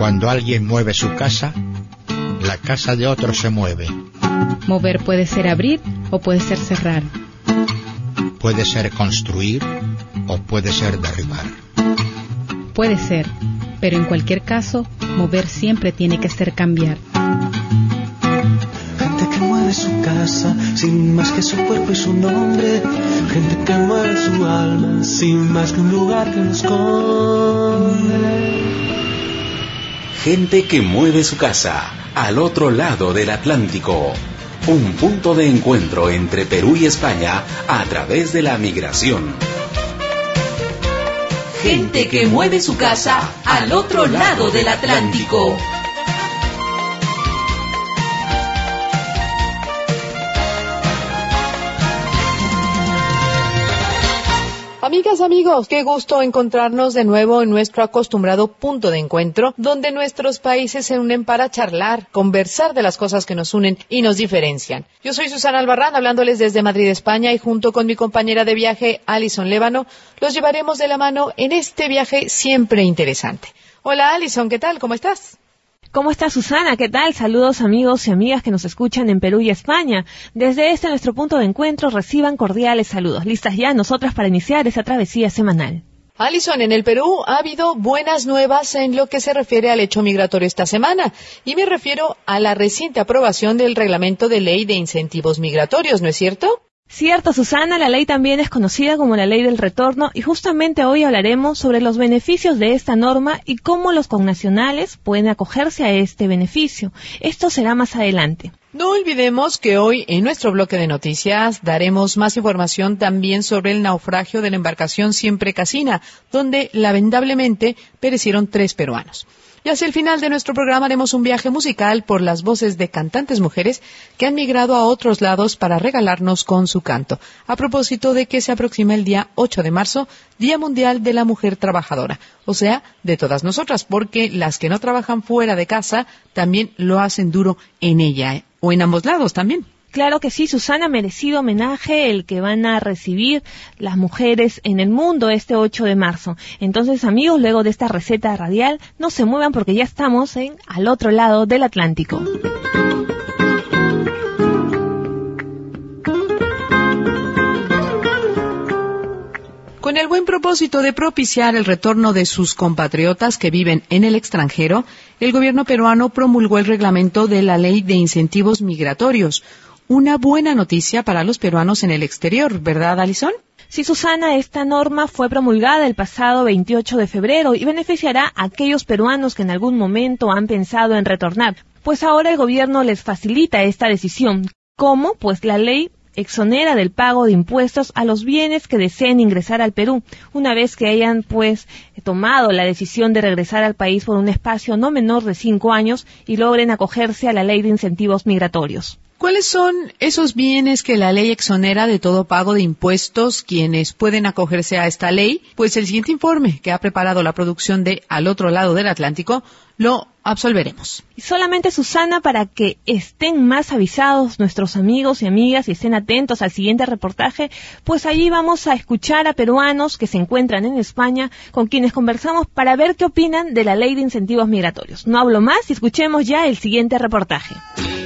Cuando alguien mueve su casa, la casa de otro se mueve. Mover puede ser abrir o puede ser cerrar. Puede ser construir o puede ser derribar. Puede ser, pero en cualquier caso, mover siempre tiene que ser cambiar. Gente que mueve su casa, sin más que su cuerpo y su nombre. Gente que mueve su alma, sin más que un lugar que nos esconde. Gente que mueve su casa, al otro lado del Atlántico. Un punto de encuentro entre Perú y España a través de la migración. Gente que mueve su casa al otro lado del Atlántico. Amigas, amigos, qué gusto encontrarnos de nuevo en nuestro acostumbrado punto de encuentro, donde nuestros países se unen para charlar, conversar de las cosas que nos unen y nos diferencian. Yo soy Susana Albarrán, hablándoles desde Madrid, España, y junto con mi compañera de viaje, Alison Lévano, los llevaremos de la mano en este viaje siempre interesante. Hola, Alison, ¿qué tal? ¿Cómo estás? ¿Cómo está Susana? ¿Qué tal? Saludos amigos y amigas que nos escuchan en Perú y España. Desde nuestro punto de encuentro reciban cordiales saludos. Listas ya nosotras para iniciar esa travesía semanal. Alison, en el Perú ha habido buenas nuevas en lo que se refiere al hecho migratorio esta semana, y me refiero a la reciente aprobación del Reglamento de Ley de Incentivos Migratorios, ¿no es cierto? Cierto, Susana, la ley también es conocida como la Ley del Retorno y justamente hoy hablaremos sobre los beneficios de esta norma y cómo los connacionales pueden acogerse a este beneficio. Esto será más adelante. No olvidemos que hoy en nuestro bloque de noticias daremos más información también sobre el naufragio de la embarcación Siempre Casina, donde lamentablemente perecieron 3 peruanos. Y hacia el final de nuestro programa haremos un viaje musical por las voces de cantantes mujeres que han migrado a otros lados para regalarnos con su canto. A propósito de que se aproxima el día 8 de marzo, Día Mundial de la Mujer Trabajadora. O sea, de todas nosotras, porque las que no trabajan fuera de casa también lo hacen duro en ella, o en ambos lados también. Claro que sí, Susana, merecido homenaje el que van a recibir las mujeres en el mundo este 8 de marzo. Entonces, amigos, luego de esta receta radial, no se muevan porque ya estamos al otro lado del Atlántico. Con el buen propósito de propiciar el retorno de sus compatriotas que viven en el extranjero, el gobierno peruano promulgó el reglamento de la Ley de Incentivos Migratorios. Una buena noticia para los peruanos en el exterior, ¿verdad, Alison? Sí, Susana, esta norma fue promulgada el pasado 28 de febrero y beneficiará a aquellos peruanos que en algún momento han pensado en retornar, pues ahora el gobierno les facilita esta decisión. ¿Cómo? Pues la ley exonera del pago de impuestos a los bienes que deseen ingresar al Perú, una vez que hayan tomado la decisión de regresar al país por un espacio no menor de 5 años y logren acogerse a la Ley de Incentivos Migratorios. ¿Cuáles son esos bienes que la ley exonera de todo pago de impuestos quienes pueden acogerse a esta ley? Pues el siguiente informe que ha preparado la producción de Al Otro Lado del Atlántico lo absolveremos. Y solamente, Susana, para que estén más avisados nuestros amigos y amigas y estén atentos al siguiente reportaje, pues allí vamos a escuchar a peruanos que se encuentran en España con quienes conversamos para ver qué opinan de la Ley de Incentivos Migratorios. No hablo más y escuchemos ya el siguiente reportaje.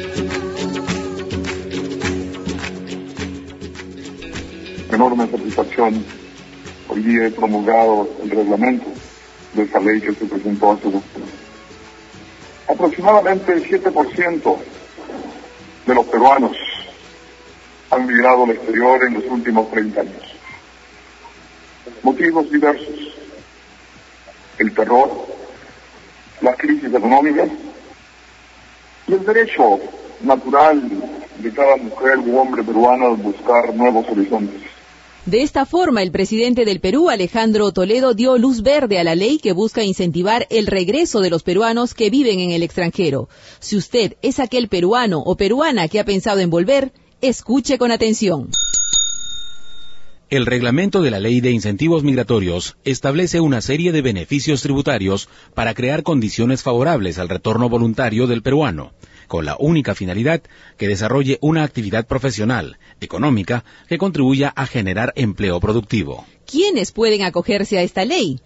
Enorme satisfacción, hoy día he promulgado el reglamento de esa ley que se presentó hace unos días. Aproximadamente el 7% de los peruanos han migrado al exterior en los últimos 30 años. Motivos diversos: el terror, las crisis económicas y el derecho natural de cada mujer u hombre peruano a buscar nuevos horizontes. De esta forma, el presidente del Perú, Alejandro Toledo, dio luz verde a la ley que busca incentivar el regreso de los peruanos que viven en el extranjero. Si usted es aquel peruano o peruana que ha pensado en volver, escuche con atención. El reglamento de la Ley de Incentivos Migratorios establece una serie de beneficios tributarios para crear condiciones favorables al retorno voluntario del peruano, con la única finalidad que desarrolle una actividad profesional, económica, que contribuya a generar empleo productivo. ¿Quiénes pueden acogerse a esta ley?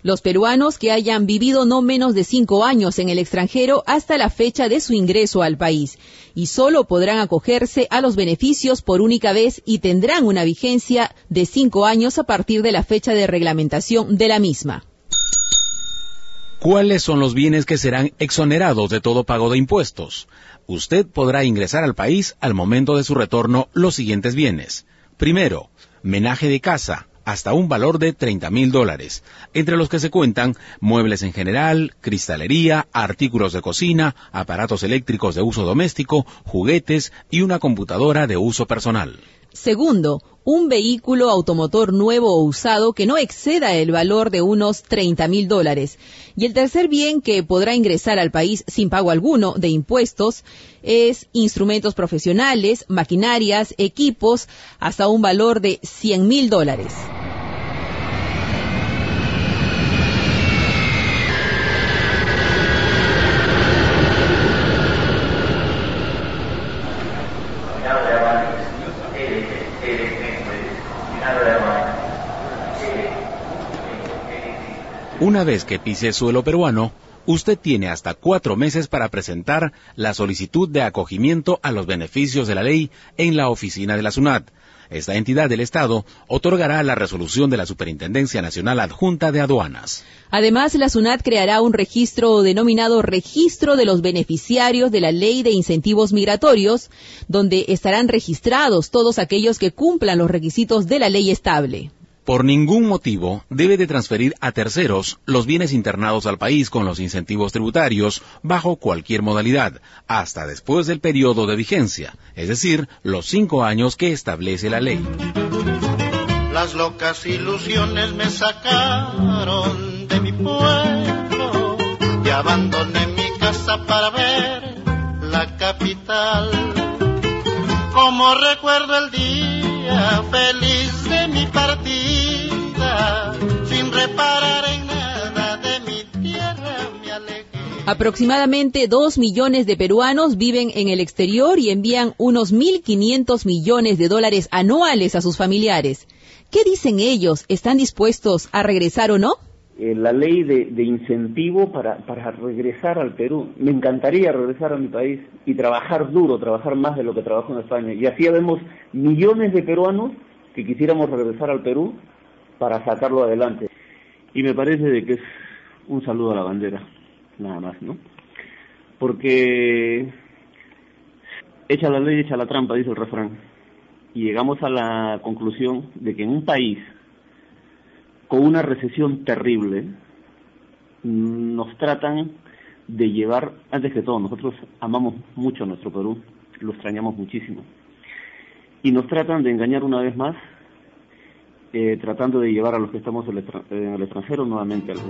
Los peruanos que hayan vivido no menos de 5 años en el extranjero hasta la fecha de su ingreso al país, y solo podrán acogerse a los beneficios por única vez y tendrán una vigencia de 5 años a partir de la fecha de reglamentación de la misma. ¿Cuáles son los bienes que serán exonerados de todo pago de impuestos? Usted podrá ingresar al país al momento de su retorno los siguientes bienes. Primero, menaje de casa, hasta un valor de $30,000, entre los que se cuentan muebles en general, cristalería, artículos de cocina, aparatos eléctricos de uso doméstico, juguetes y una computadora de uso personal. Segundo, un vehículo automotor nuevo o usado que no exceda el valor de unos $30,000. Y el tercer bien que podrá ingresar al país sin pago alguno de impuestos es instrumentos profesionales, maquinarias, equipos, hasta un valor de $100,000. Una vez que pise suelo peruano, usted tiene hasta 4 meses para presentar la solicitud de acogimiento a los beneficios de la ley en la oficina de la SUNAT. Esta entidad del Estado otorgará la resolución de la Superintendencia Nacional Adjunta de Aduanas. Además, la SUNAT creará un registro denominado Registro de los Beneficiarios de la Ley de Incentivos Migratorios, donde estarán registrados todos aquellos que cumplan los requisitos de la ley estable. Por ningún motivo debe de transferir a terceros los bienes internados al país con los incentivos tributarios bajo cualquier modalidad, hasta después del periodo de vigencia, es decir, los 5 años que establece la ley. Las locas ilusiones me sacaron de mi pueblo y abandoné mi casa para ver la capital. Como recuerdo el día feliz de mi partida, sin reparar en nada de mi tierra me alejé. Aproximadamente 2 millones de peruanos viven en el exterior y envían unos $1.500 millones anuales a sus familiares. ¿Qué dicen ellos? ¿Están dispuestos a regresar o no? La ley de incentivo para regresar al Perú. Me encantaría regresar a mi país y trabajar duro, trabajar más de lo que trabajo en España. Y así vemos millones de peruanos que quisiéramos regresar al Perú para sacarlo adelante. Y me parece de que es un saludo a la bandera, nada más, ¿no? Porque echa la ley, echa la trampa, dice el refrán. Y llegamos a la conclusión de que en un país con una recesión terrible, nos tratan de llevar, antes que todo, nosotros amamos mucho a nuestro Perú, lo extrañamos muchísimo, y nos tratan de engañar una vez más, tratando de llevar a los que estamos en el extranjero nuevamente al Perú.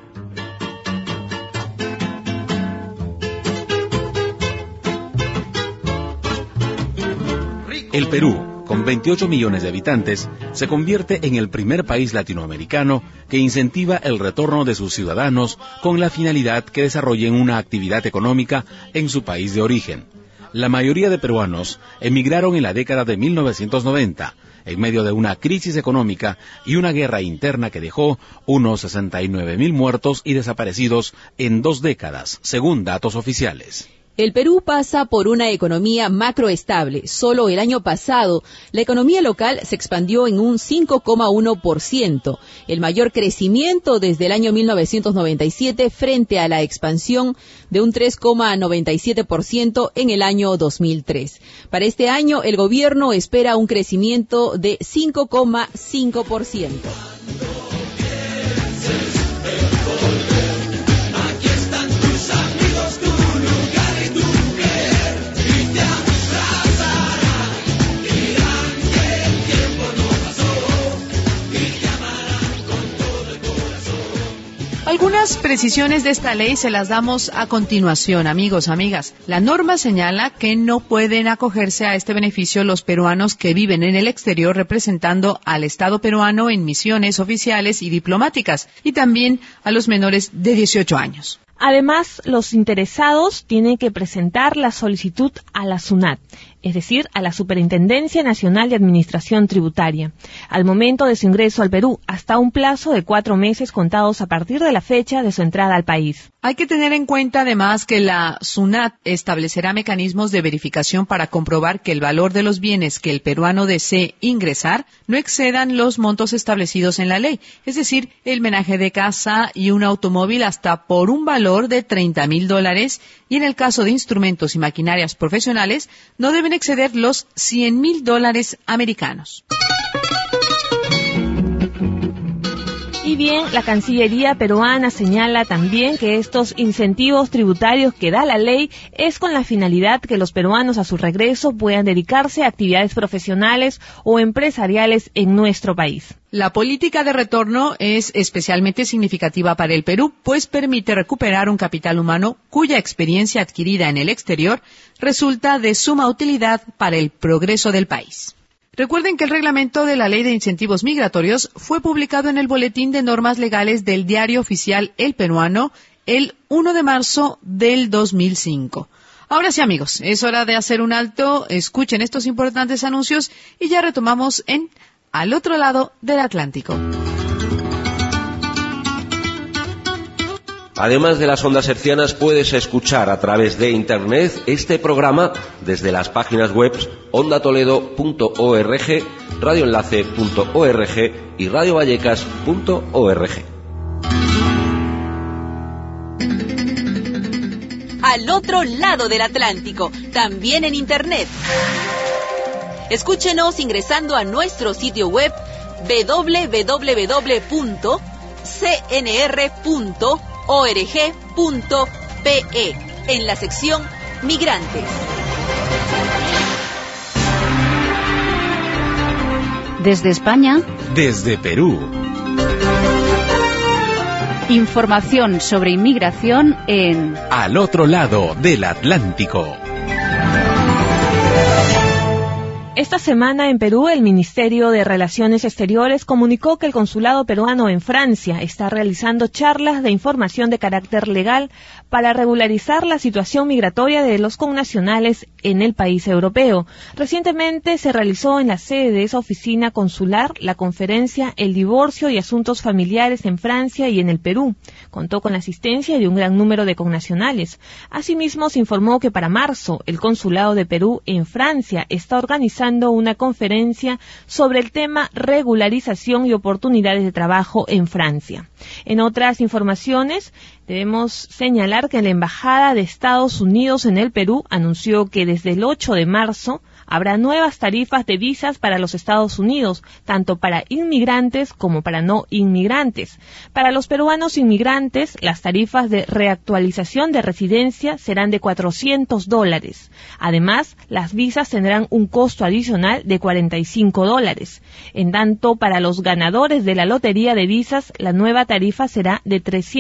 El Perú, con 28 millones de habitantes, se convierte en el primer país latinoamericano que incentiva el retorno de sus ciudadanos con la finalidad que desarrollen una actividad económica en su país de origen. La mayoría de peruanos emigraron en la década de 1990, en medio de una crisis económica y una guerra interna que dejó unos 69,000 muertos y desaparecidos en 2 décadas, según datos oficiales. El Perú pasa por una economía macroestable. Solo el año pasado, la economía local se expandió en un 5,1%, el mayor crecimiento desde el año 1997 frente a la expansión de un 3,97% en el año 2003. Para este año, el gobierno espera un crecimiento de 5,5%. Algunas precisiones de esta ley se las damos a continuación, amigos, amigas. La norma señala que no pueden acogerse a este beneficio los peruanos que viven en el exterior representando al Estado peruano en misiones oficiales y diplomáticas, y también a los menores de 18 años. Además, los interesados tienen que presentar la solicitud a la SUNAT. es decir, a la Superintendencia Nacional de Administración Tributaria, al momento de su ingreso al Perú, hasta un plazo de 4 meses contados a partir de la fecha de su entrada al país. Hay que tener en cuenta además que la SUNAT establecerá mecanismos de verificación para comprobar que el valor de los bienes que el peruano desee ingresar no excedan los montos establecidos en la ley, es decir, el menaje de casa y un automóvil hasta por un valor de $30,000 y en el caso de instrumentos y maquinarias profesionales no deben exceder los $100,000 americanos. Y bien, la Cancillería peruana señala también que estos incentivos tributarios que da la ley es con la finalidad que los peruanos a su regreso puedan dedicarse a actividades profesionales o empresariales en nuestro país. La política de retorno es especialmente significativa para el Perú, pues permite recuperar un capital humano cuya experiencia adquirida en el exterior resulta de suma utilidad para el progreso del país. Recuerden que el reglamento de la Ley de Incentivos Migratorios fue publicado en el Boletín de Normas Legales del Diario Oficial El Peruano el 1 de marzo del 2005. Ahora sí, amigos, es hora de hacer un alto, escuchen estos importantes anuncios y ya retomamos en Al otro lado del Atlántico. Además de las ondas hercianas, puedes escuchar a través de Internet este programa desde las páginas web ondatoledo.org, radioenlace.org y radiovallecas.org. Al otro lado del Atlántico, también en Internet. Escúchenos ingresando a nuestro sitio web www.cnr.org.pe en la sección Migrantes. Desde España. Desde Perú. Información sobre inmigración en Al otro lado del Atlántico. Esta semana en Perú, el Ministerio de Relaciones Exteriores comunicó que el consulado peruano en Francia está realizando charlas de información de carácter legal para regularizar la situación migratoria de los connacionales en el país europeo. Recientemente se realizó en la sede de esa oficina consular la conferencia El divorcio y asuntos familiares en Francia y en el Perú. Contó con la asistencia de un gran número de connacionales. Asimismo, se informó que para marzo el consulado de Perú en Francia está organizando una conferencia sobre el tema regularización y oportunidades de trabajo en Francia. En otras informaciones, debemos señalar que la Embajada de Estados Unidos en el Perú anunció que desde el 8 de marzo habrá nuevas tarifas de visas para los Estados Unidos, tanto para inmigrantes como para no inmigrantes. Para los peruanos inmigrantes, las tarifas de reactualización de residencia serán de $400. Además, las visas tendrán un costo adicional de $45. En tanto, para los ganadores de la lotería de visas, la nueva tarifa será de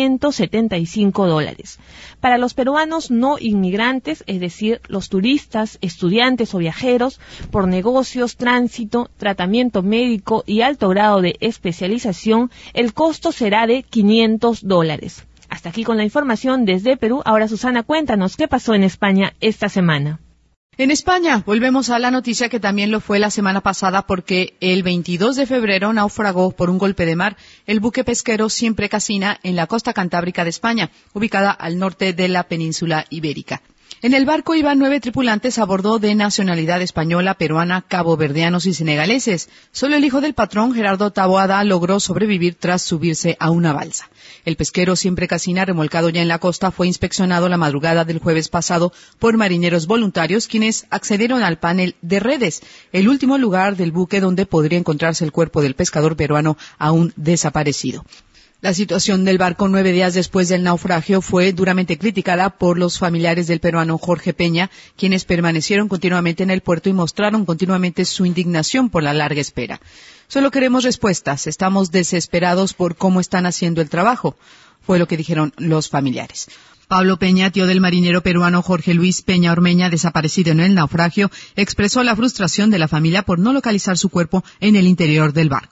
$375. Para los peruanos no inmigrantes, es decir, los turistas, estudiantes o viajeros, por negocios, tránsito, tratamiento médico y alto grado de especialización, el costo será de $500. Hasta aquí con la información desde Perú. Ahora, Susana, cuéntanos qué pasó en España esta semana. En España, volvemos a la noticia que también lo fue la semana pasada porque el 22 de febrero naufragó por un golpe de mar el buque pesquero Siempre Casina en la costa cantábrica de España, ubicada al norte de la península ibérica. En el barco iban 9 tripulantes a bordo de nacionalidad española, peruana, caboverdianos y senegaleses. Solo el hijo del patrón, Gerardo Taboada, logró sobrevivir tras subirse a una balsa. El pesquero Siempre Casina, remolcado ya en la costa, fue inspeccionado la madrugada del jueves pasado por marineros voluntarios, quienes accedieron al panel de redes, el último lugar del buque donde podría encontrarse el cuerpo del pescador peruano aún desaparecido. La situación del barco 9 días después del naufragio fue duramente criticada por los familiares del peruano Jorge Peña, quienes permanecieron continuamente en el puerto y mostraron continuamente su indignación por la larga espera. Solo queremos respuestas, estamos desesperados por cómo están haciendo el trabajo, fue lo que dijeron los familiares. Pablo Peña, tío del marinero peruano Jorge Luis Peña Ormeña, desaparecido en el naufragio, expresó la frustración de la familia por no localizar su cuerpo en el interior del barco.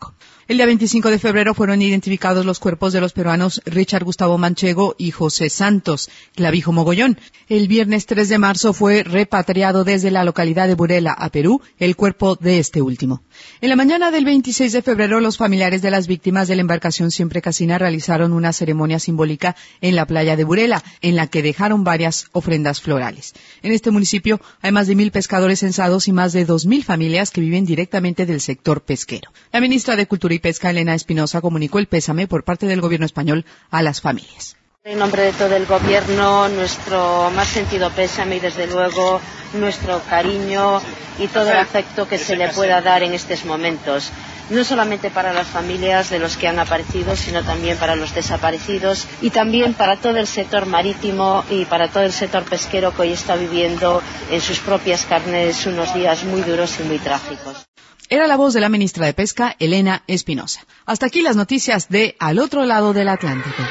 El día 25 de febrero fueron identificados los cuerpos de los peruanos Richard Gustavo Manchego y José Santos Clavijo Mogollón. El viernes 3 de marzo fue repatriado desde la localidad de Burela a Perú el cuerpo de este último. En la mañana del 26 de febrero, los familiares de las víctimas de la embarcación Siempre Casina realizaron una ceremonia simbólica en la playa de Burela, en la que dejaron varias ofrendas florales. En este municipio hay más de 1,000 pescadores censados y más de 2,000 familias que viven directamente del sector pesquero. La ministra de Cultura y Pesca, Elena Espinosa, comunicó el pésame por parte del gobierno español a las familias. En nombre de todo el gobierno, nuestro más sentido pésame y desde luego nuestro cariño y todo el afecto que se le pueda dar en estos momentos. No solamente para las familias de los que han aparecido, sino también para los desaparecidos y también para todo el sector marítimo y para todo el sector pesquero que hoy está viviendo en sus propias carnes unos días muy duros y muy trágicos. Era la voz de la ministra de Pesca, Elena Espinosa. Hasta aquí las noticias de Al otro lado del Atlántico.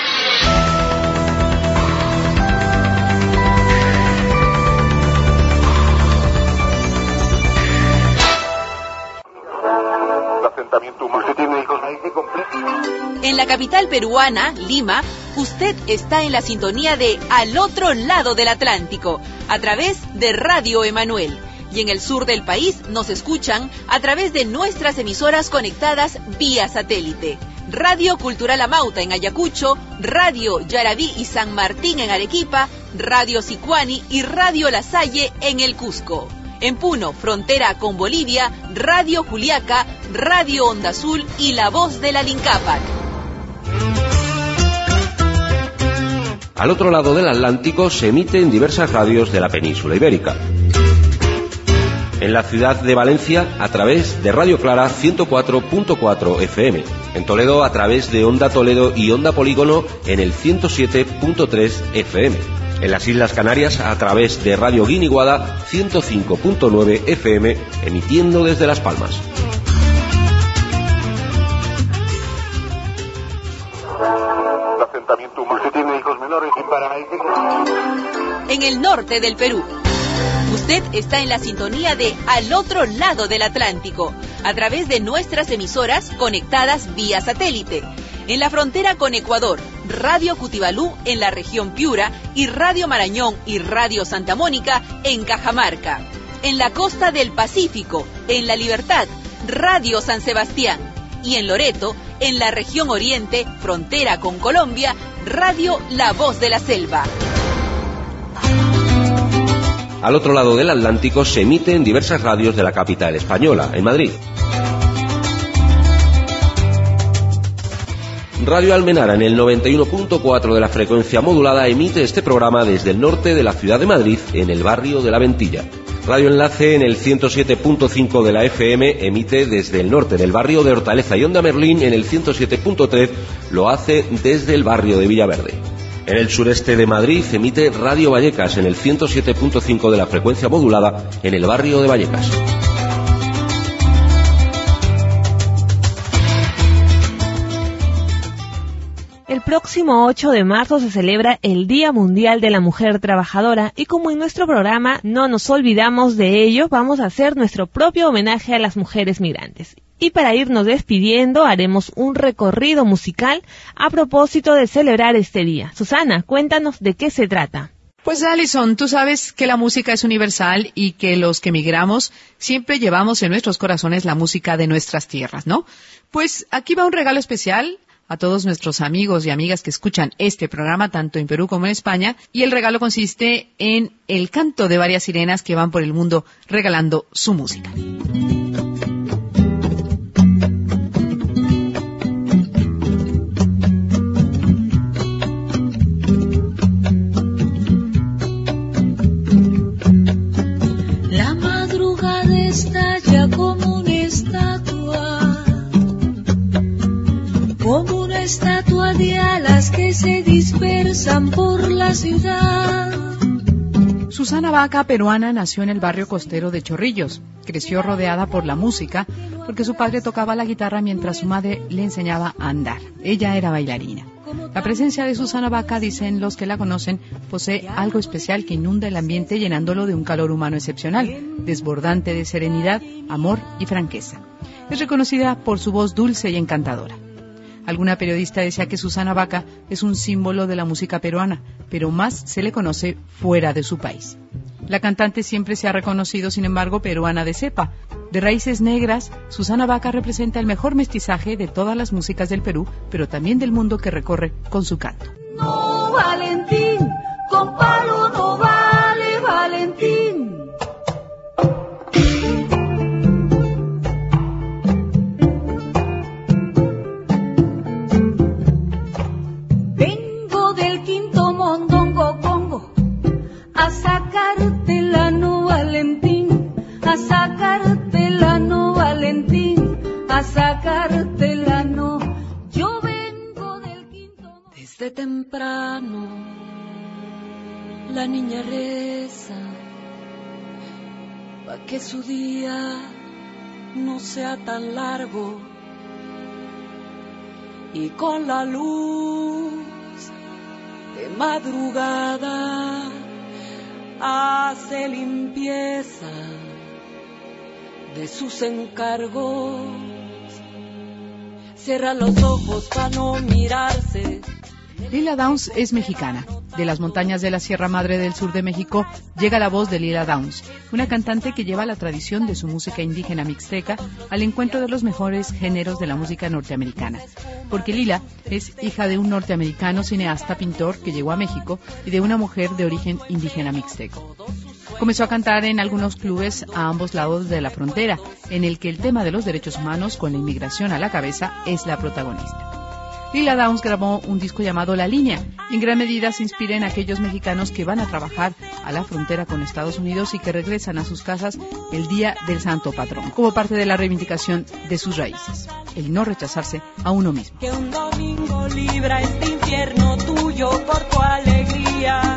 En la capital peruana, Lima, usted está en la sintonía de Al otro lado del Atlántico, a través de Radio Emanuel. Y en el sur del país nos escuchan a través de nuestras emisoras conectadas vía satélite. Radio Cultural Amauta en Ayacucho, Radio Yaraví y San Martín en Arequipa, Radio Sicuani y Radio La Salle en el Cusco. En Puno, frontera con Bolivia, Radio Juliaca, Radio Onda Azul y La Voz de la Lincapac. Al otro lado del Atlántico se emite en diversas radios de la península ibérica. En la ciudad de Valencia, a través de Radio Clara 104.4 FM. En Toledo, a través de Onda Toledo y Onda Polígono en el 107.3 FM. En las Islas Canarias, a través de Radio Guiniguada 105.9 FM, emitiendo desde Las Palmas. En el norte del Perú. Usted está en la sintonía de Al otro lado del Atlántico, a través de nuestras emisoras conectadas vía satélite. En la frontera con Ecuador, Radio Cutibalú en la región Piura y Radio Marañón y Radio Santa Mónica en Cajamarca. En la costa del Pacífico, en La Libertad, Radio San Sebastián. Y en Loreto, en la región Oriente, frontera con Colombia, Radio La Voz de la Selva. Al otro lado del Atlántico se emite en diversas radios de la capital española, en Madrid. Radio Almenara, en el 91.4 de la frecuencia modulada, emite este programa desde el norte de la ciudad de Madrid, en el barrio de La Ventilla. Radio Enlace, en el 107.5 de la FM, emite desde el norte del barrio de Hortaleza, y Onda Merlín, en el 107.3, lo hace desde el barrio de Villaverde. En el sureste de Madrid emite Radio Vallecas, en el 107.5 de la frecuencia modulada, en el barrio de Vallecas. El próximo 8 de marzo se celebra el Día Mundial de la Mujer Trabajadora y como en nuestro programa no nos olvidamos de ello, vamos a hacer nuestro propio homenaje a las mujeres migrantes. Y para irnos despidiendo haremos un recorrido musical a propósito de celebrar este día. Susana, cuéntanos de qué se trata. Pues Alison, tú sabes que la música es universal y que los que migramos siempre llevamos en nuestros corazones la música de nuestras tierras, ¿no? Pues aquí va un regalo especial a todos nuestros amigos y amigas que escuchan este programa tanto en Perú como en España, y el regalo consiste en el canto de varias sirenas que van por el mundo regalando su música. La madrugada estalla como una estatua, como una estatua de alas que se dispersan por la ciudad. Susana Vaca, peruana, nació en el barrio costero de Chorrillos. Creció rodeada por la música porque su padre tocaba la guitarra mientras su madre le enseñaba a andar. Ella era bailarina. La presencia de Susana Baca, dicen los que la conocen, posee algo especial que inunda el ambiente llenándolo de un calor humano excepcional, desbordante de serenidad, amor y franqueza. Es reconocida por su voz dulce y encantadora. Alguna periodista decía que Susana Baca es un símbolo de la música peruana, pero más se le conoce fuera de su país. La cantante siempre se ha reconocido, sin embargo, peruana de cepa. De raíces negras, Susana Baca representa el mejor mestizaje de todas las músicas del Perú, pero también del mundo que recorre con su canto. No, Valentín, con palo no vale, Valentín. Vengo del quinto mondongo congo a sacártela, no, Valentín, a sacártela, no, Valentín, a sacártela, no. Yo vengo del quinto. Desde temprano la niña reza pa' que su día no sea tan largo, y con la luz de madrugada hace limpieza de sus encargos. Cierra los ojos para no mirarse. Lila Downs es mexicana. De las montañas de la Sierra Madre del sur de México llega la voz de Lila Downs, una cantante que lleva la tradición de su música indígena mixteca al encuentro de los mejores géneros de la música norteamericana. Porque Lila es hija de un norteamericano cineasta pintor que llegó a México y de una mujer de origen indígena mixteco. Comenzó a cantar en algunos clubes a ambos lados de la frontera, en el que el tema de los derechos humanos, con la inmigración a la cabeza, es la protagonista. Lila Downs grabó un disco llamado La Línea, y en gran medida se inspira en aquellos mexicanos que van a trabajar a la frontera con Estados Unidos y que regresan a sus casas el día del Santo Patrón, como parte de la reivindicación de sus raíces, el no rechazarse a uno mismo. Que un domingo libra este infierno tuyo por tu alegría.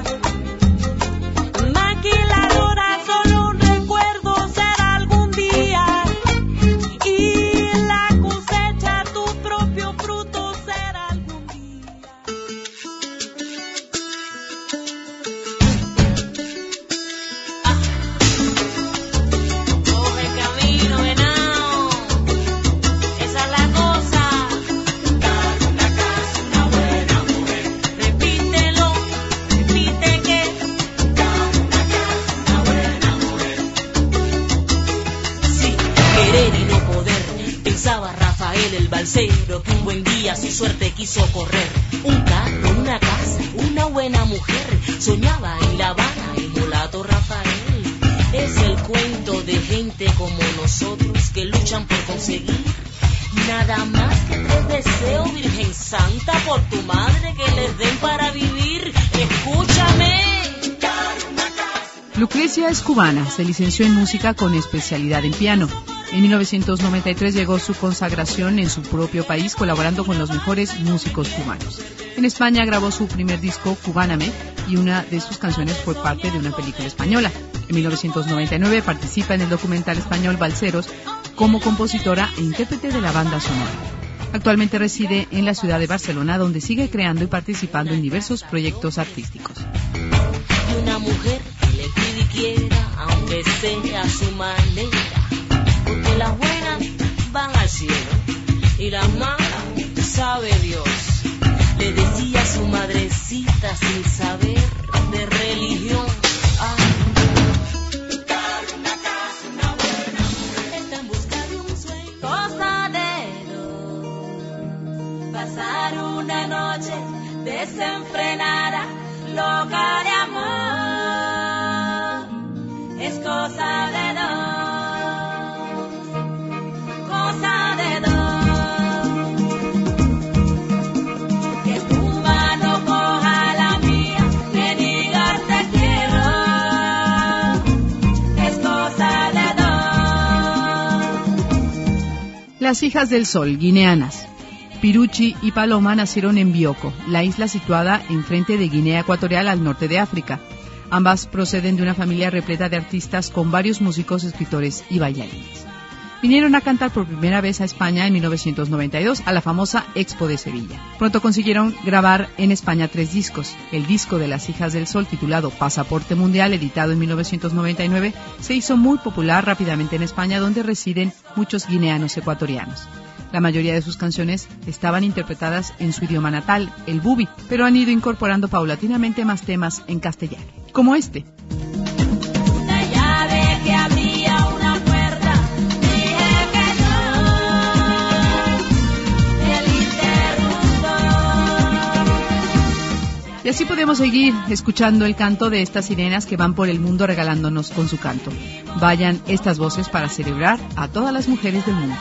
Maquiladora, solo un recuerdo será algún día, y la cosecha, tu propio fruto será algún día. Coge camino, venao, esa es la cosa. Dar una casa, una buena mujer. Repítelo, repite que querer y no poder, pensaba Rafael el balsero, que un buen día su suerte quiso correr. Un carro, una casa, una buena mujer, soñaba en La Habana el mulato Rafael. Es el cuento de gente como nosotros que luchan por conseguir nada más que 3 deseos, Virgen Santa, por tu madre, que les den para vivir. Escúchame. Lucrecia es cubana, se licenció en música con especialidad en piano. En 1993 llegó su consagración en su propio país, colaborando con los mejores músicos cubanos. En España grabó su primer disco, Cubáname, y una de sus canciones fue parte de una película española. En 1999 participa en el documental español Balseros como compositora e intérprete de la banda sonora. Actualmente reside en la ciudad de Barcelona, donde sigue creando y participando en diversos proyectos artísticos. Y una mujer que le pide y quiera, aunque sea a su manera, porque las buenas van al cielo y las malas sabe Dios. Le decía a su madrecita sin saber de religión. Está en busca de un sueño. Cosa de dos, pasar una noche desenfrenada, loca de amor. Es cosa de dos, cosa de dos. Que tu mano coja la mía, me digas te quiero. Es cosa de dos. Las hijas del sol, guineanas. Piruchi y Paloma nacieron en Bioko, la isla situada enfrente de Guinea Ecuatorial al norte de África. Ambas proceden de una familia repleta de artistas con varios músicos, escritores y bailarines. vinieron a cantar por primera vez a España en 1992 a la famosa Expo de Sevilla. Pronto consiguieron grabar en España 3 discos. El disco de Las Hijas del Sol, titulado Pasaporte Mundial, editado en 1999, se hizo muy popular rápidamente en España, donde residen muchos guineanos ecuatorianos. La mayoría de sus canciones estaban interpretadas en su idioma natal, el bubi, pero han ido incorporando paulatinamente más temas en castellano, como este. Y así podemos seguir escuchando el canto de estas sirenas que van por el mundo regalándonos con su canto. Vayan estas voces para celebrar a todas las mujeres del mundo.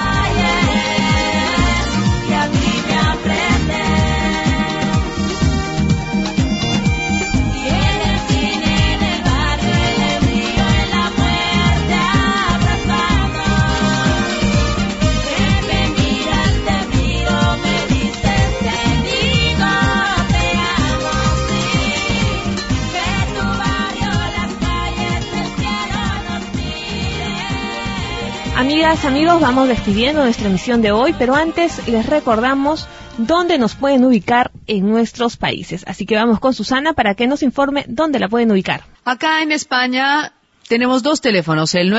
Amigas, amigos, vamos despidiendo nuestra emisión de hoy, pero antes les recordamos dónde nos pueden ubicar en nuestros países. Así que vamos con Susana para que nos informe dónde la pueden ubicar. Acá en España tenemos 2 teléfonos, el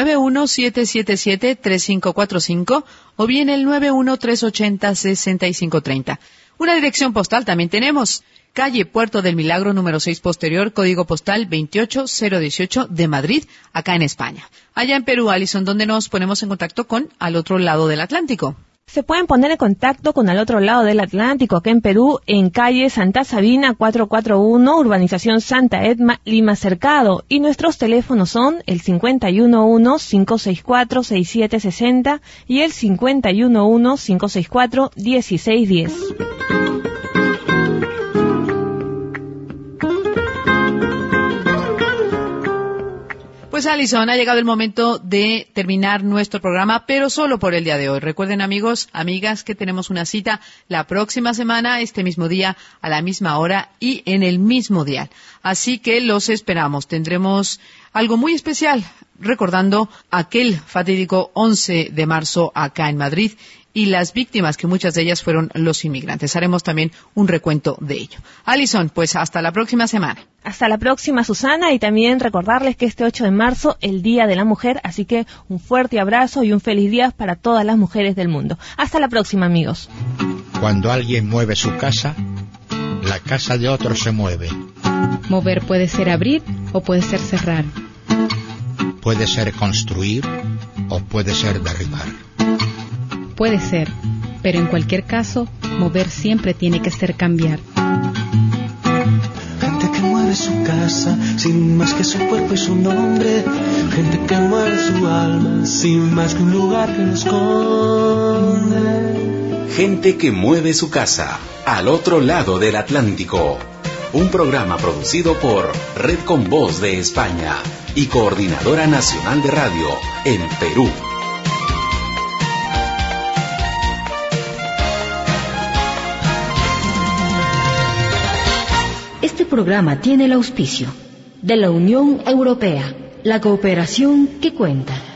91777-3545 o bien el 91380-6530. Una dirección postal también tenemos. Calle Puerto del Milagro, número 6 posterior, código postal 28018 de Madrid, acá en España. Allá en Perú, Alison, ¿dónde nos ponemos en contacto con Al Otro Lado del Atlántico? Se pueden poner en contacto con Al Otro Lado del Atlántico, acá en Perú, en calle Santa Sabina 441, urbanización Santa Edma, Lima Cercado. Y nuestros teléfonos son el 511-564-6760 y el 511-564-1610. Pues Alison, ha llegado el momento de terminar nuestro programa, pero solo por el día de hoy. Recuerden, amigos, amigas, que tenemos una cita la próxima semana, este mismo día, a la misma hora y en el mismo dial. Así que los esperamos. Tendremos algo muy especial, recordando aquel fatídico 11 de marzo acá en Madrid y las víctimas, que muchas de ellas fueron los inmigrantes. Haremos también un recuento de ello. Alison, pues hasta la próxima semana. Hasta la próxima, Susana, y también recordarles que este 8 de marzo, el Día de la Mujer, así que un fuerte abrazo y un feliz día para todas las mujeres del mundo. Hasta la próxima, amigos. Cuando alguien mueve su casa, la casa de otro se mueve. Mover puede ser abrir o puede ser cerrar. Puede ser construir o puede ser derribar. Puede ser, pero en cualquier caso, mover siempre tiene que ser cambiar. Gente que mueve su casa sin más que su cuerpo y su nombre. Gente que mueve su alma sin más que un lugar que lo esconde. Gente que mueve su casa al otro lado del Atlántico. Un programa producido por Red con Voz de España y Coordinadora Nacional de Radio en Perú. Este programa tiene el auspicio de la Unión Europea, la cooperación que cuenta.